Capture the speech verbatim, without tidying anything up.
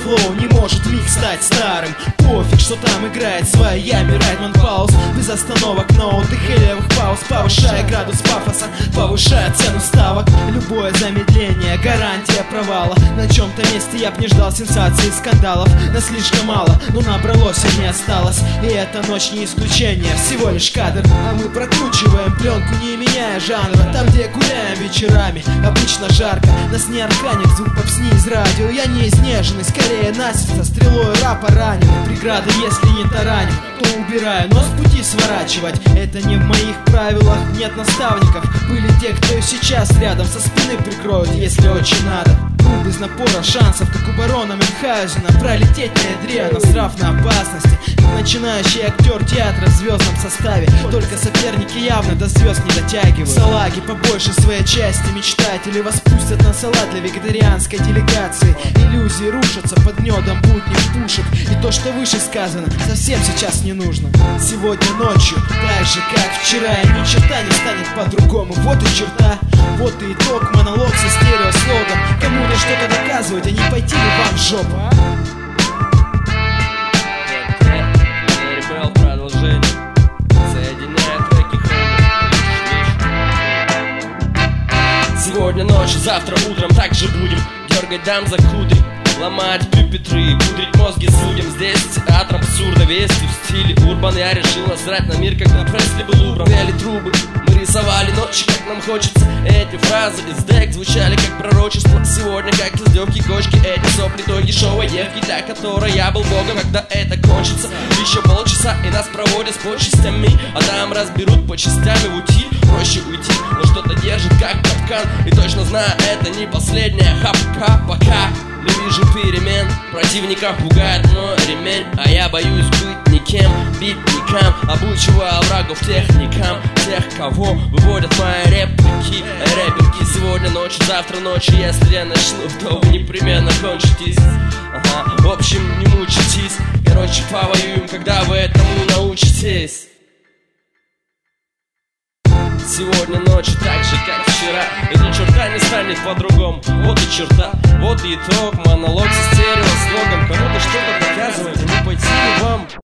флоу не может миг стать старым. Пофиг, что там играет своя Райтман Паус. Без остановок, но отдых и левых пауз. Повышая градус пафоса, повышая цену ставок. Любое замедление, гарантия провала. На чем-то месте я б не ждал сенсаций и скандалов. Нас слишком мало, но набралось и не осталось. И эта ночь не исключение, всего лишь кадр. А мы прокручиваем пленку, не меняя жанра. Там, где гуляем вечерами, обычно жарко. Нас не арканит звук попсни из радио. Я не изнеженный, скорее насильно стрелой рапа раненый. Преграды, если не тараним, то убираю, но с пути сворачивать это не в моих правилах. Нет наставников, были те, кто и сейчас рядом. Со спины прикроют, если очень надо. Ну, без напора шансов, как у барона Мюнхгаузена. Пролететь на ядре, насрав на опасности. Как начинающий актер театра в звездном составе. Только соперники явно до звезд не дотягивают. Салаги побольше своей части. Мечтатели воспустят на салат для вегетарианской делегации. Иллюзии рушатся под гнетом будних пушек. И то, что выше сказано, совсем сейчас не нужно. Сегодня ночью, так же как вчера, и ни черта не станет по-другому. Вот и черта, вот и итог. Монолог со стереослогом. Кому-то что-то доказывать, а не пойти ли вам в жопу, а? Сегодня ночью, завтра утром так же будем дергать дам за кудри, ломать пюпитры и пудрить мозги судим. Здесь театр абсурда, вести в стиле урбан. Я решил насрать на мир, когда Пресли был убран. Вели трубы, мы рисовали ночи, как нам хочется. Эти фразы из дек звучали как пророчество. Сегодня как из легкой кочки эти сопли той дешевой девки, для которой я был богом. Когда это кончится, еще полчаса и нас проводят с почестями, а там разберут по частям и в утиль. Проще уйти, но что-то держит как капкан. И точно знаю, это не последняя хапка. Пока не вижу перемен, противников пугает мой ремень. А я боюсь быть никем, битникам, обучивая врагов техникам. Тех, кого выводят мои реплики, рэперки. Сегодня ночью, завтра ночью, если я начну, то вы непременно кончитесь. Ага, в общем, не мучитесь. Короче, повоюем, когда вы этому научитесь. Сегодня ночью так же, как вчера, и ни черта не станет по-другому. Вот и черта, вот и итог. Монолог со стереослогом. Кому-то что-то доказывать, а не пойти ли вам?